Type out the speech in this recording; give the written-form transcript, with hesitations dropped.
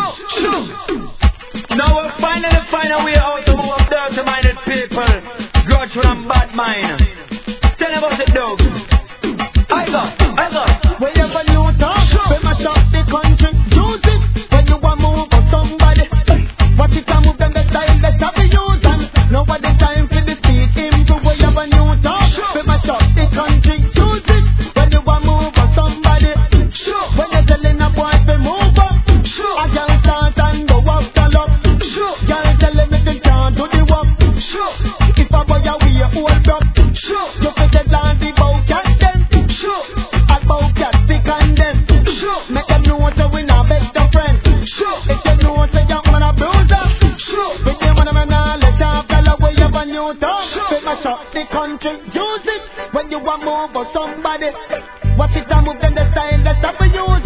Now we'll finally find a way out to move up dirty-minded people. Grudgeful and bad mind. Tell them about it, dog. I got. Whenever you talk, we mash up the country. Use it when you want move for somebody. Watch it and move them the style, let's have a use and nobody time for the speed. Him to whenever you talk, we mash up the country. Use it when you want move for somebody. When you're telling a boy to move up, a girl start and go up the love. Girl tell him if he can't do the work. If a boy a way hold up, you fit the land the bow cat them. About cat stick and them. Make them know so we not best of friends. If you know so young man a bruiser. With them man a man let off the way you a new talk. Fit mash up the country. Use it when you want move for somebody. Watch it and move them the style that's up for you.